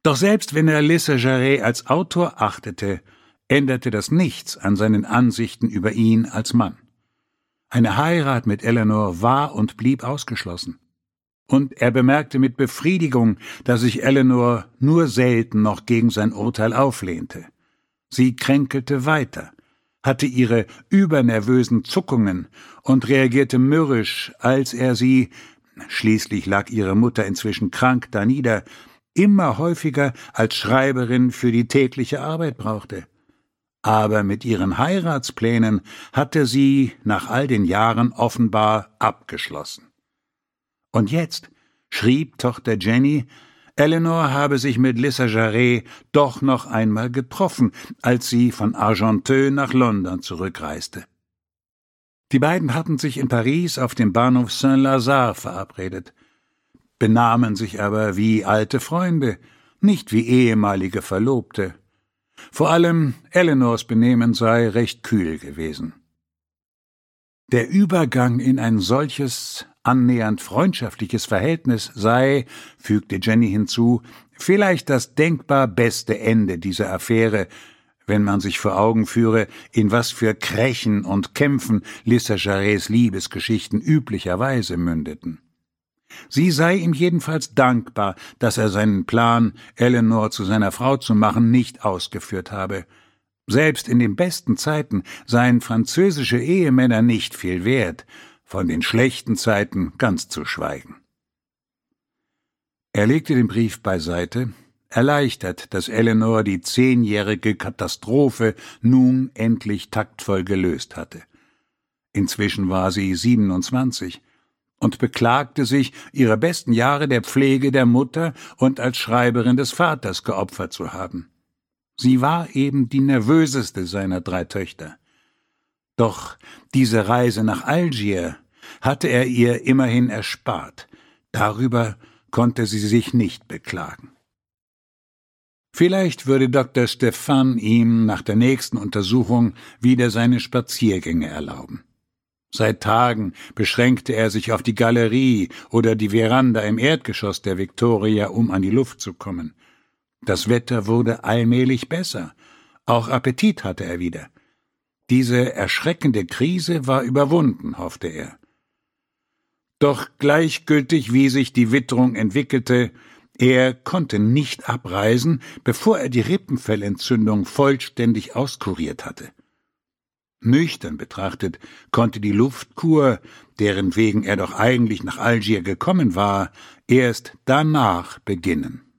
Doch selbst wenn er Lissajaret als Autor achtete, änderte das nichts an seinen Ansichten über ihn als Mann. Eine Heirat mit Eleanor war und blieb ausgeschlossen. Und er bemerkte mit Befriedigung, dass sich Eleanor nur selten noch gegen sein Urteil auflehnte. Sie kränkelte weiter, hatte ihre übernervösen Zuckungen und reagierte mürrisch, als er sie, schließlich lag ihre Mutter inzwischen krank danieder, immer häufiger als Schreiberin für die tägliche Arbeit brauchte. Aber mit ihren Heiratsplänen hatte sie nach all den Jahren offenbar abgeschlossen. Und jetzt schrieb Tochter Jenny, Eleanor habe sich mit Lissajaret doch noch einmal getroffen, als sie von Argenteuil nach London zurückreiste. Die beiden hatten sich in Paris auf dem Bahnhof Saint-Lazare verabredet, benahmen sich aber wie alte Freunde, nicht wie ehemalige Verlobte. Vor allem Eleanors Benehmen sei recht kühl gewesen. Der Übergang in ein solches, annähernd freundschaftliches Verhältnis sei, fügte Jenny hinzu, vielleicht das denkbar beste Ende dieser Affäre, wenn man sich vor Augen führe, in was für Krächen und Kämpfen Lissajarets Liebesgeschichten üblicherweise mündeten. Sie sei ihm jedenfalls dankbar, dass er seinen Plan, Eleanor zu seiner Frau zu machen, nicht ausgeführt habe. Selbst in den besten Zeiten seien französische Ehemänner nicht viel wert, von den schlechten Zeiten ganz zu schweigen. Er legte den Brief beiseite, erleichtert, dass Eleanor die 10-jährige Katastrophe nun endlich taktvoll gelöst hatte. Inzwischen war sie 27 und beklagte sich, ihre besten Jahre der Pflege der Mutter und als Schreiberin des Vaters geopfert zu haben. Sie war eben die nervöseste seiner 3 Töchter. Doch diese Reise nach Algier hatte er ihr immerhin erspart. Darüber konnte sie sich nicht beklagen. Vielleicht würde Dr. Stephan ihm nach der nächsten Untersuchung wieder seine Spaziergänge erlauben. Seit Tagen beschränkte er sich auf die Galerie oder die Veranda im Erdgeschoss der Victoria, um an die Luft zu kommen. Das Wetter wurde allmählich besser. Auch Appetit hatte er wieder. Diese erschreckende Krise war überwunden, hoffte er. Doch gleichgültig, wie sich die Witterung entwickelte, er konnte nicht abreisen, bevor er die Rippenfellentzündung vollständig auskuriert hatte. Nüchtern betrachtet konnte die Luftkur, deren wegen er doch eigentlich nach Algier gekommen war, erst danach beginnen.